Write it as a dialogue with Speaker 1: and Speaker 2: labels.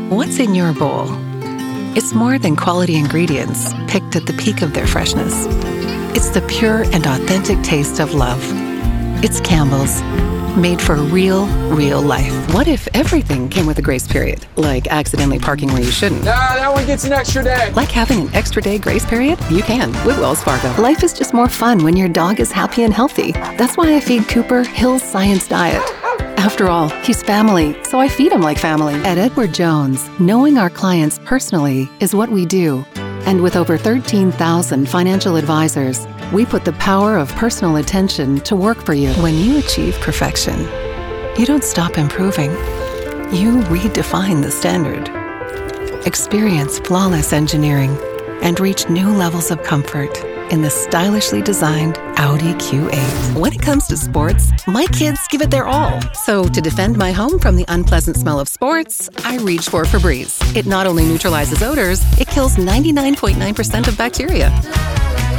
Speaker 1: What's in your bowl? It's more than quality ingredients picked at the peak of their freshness. It's the pure and authentic taste of love. It's Campbell's, made for real life. What if everything came with a grace period? Like accidentally parking where you shouldn't.
Speaker 2: That one gets an extra day.
Speaker 1: Like having an extra day grace period? You can with Wells Fargo. Life is just more fun when your dog is happy and healthy. That's why I feed Cooper Hill's Science Diet. After all, he's family, so I feed him like family. At Edward Jones, knowing our clients personally is what we do. And with over 13,000 financial advisors, we put the power of personal attention to work for you. When you achieve perfection, you don't stop improving. You redefine the standard. Experience flawless engineering and reach new levels of comfort in the stylishly designed Audi Q8. When it comes to sports, my kids give it their all. So to defend my home from the unpleasant smell of sports, I reach for Febreze. It not only neutralizes odors, it kills 99.9% of bacteria.